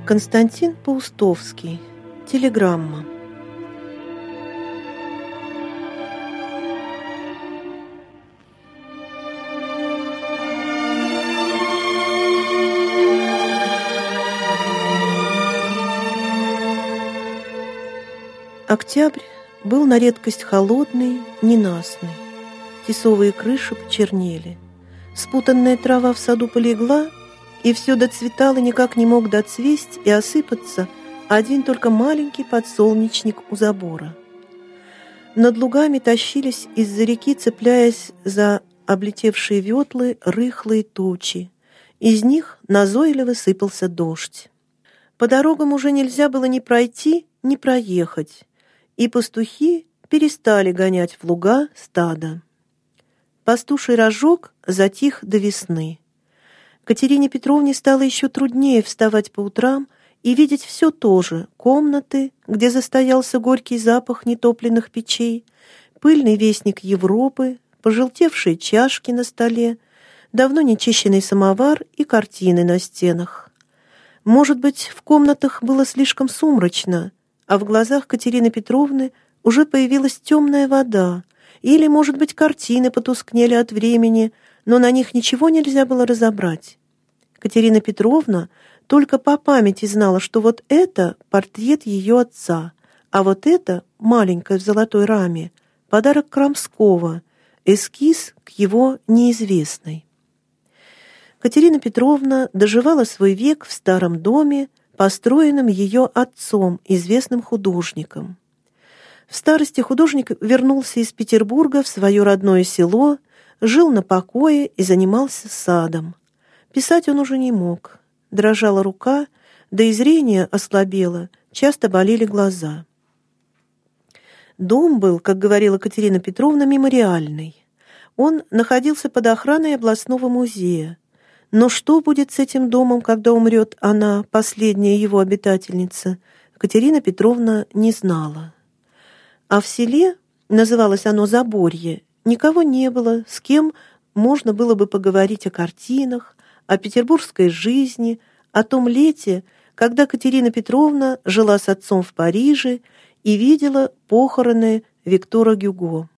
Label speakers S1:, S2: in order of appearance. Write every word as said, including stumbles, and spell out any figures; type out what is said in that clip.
S1: Константин Паустовский. Телеграмма. Октябрь был на редкость холодный, ненастный. Тесовые крыши почернели. Спутанная трава в саду полегла, и все доцветало, никак не мог доцвесть и осыпаться один только маленький подсолнечник у забора. Над лугами тащились из-за реки, цепляясь за облетевшие ветлы, рыхлые тучи. Из них назойливо сыпался дождь. По дорогам уже нельзя было ни пройти, ни проехать, и пастухи перестали гонять в луга стадо. Пастуший рожок затих до весны. Катерине Петровне стало еще труднее вставать по утрам и видеть все то же: комнаты, где застоялся горький запах нетопленных печей, пыльный вестник Европы, пожелтевшие чашки на столе, давно нечищенный самовар и картины на стенах. Может быть, в комнатах было слишком сумрачно, а в глазах Катерины Петровны уже появилась темная вода, или, может быть, картины потускнели от времени, но на них ничего нельзя было разобрать. Катерина Петровна только по памяти знала, что вот это портрет ее отца, а вот это, маленькое в золотой раме, подарок Крамского, эскиз к его неизвестной. Катерина Петровна доживала свой век в старом доме, построенном ее отцом, известным художником. В старости художник вернулся из Петербурга в свое родное село, жил на покое и занимался садом. Писать он уже не мог. Дрожала рука, да и зрение ослабело, часто болели глаза. Дом был, как говорила Катерина Петровна, мемориальный. Он находился под охраной областного музея. Но что будет с этим домом, когда умрет она, последняя его обитательница, Катерина Петровна не знала. А в селе, называлось оно Заборье, никого не было, с кем можно было бы поговорить о картинах, о петербургской жизни, о том лете, когда Катерина Петровна жила с отцом в Париже и видела похороны Виктора Гюго.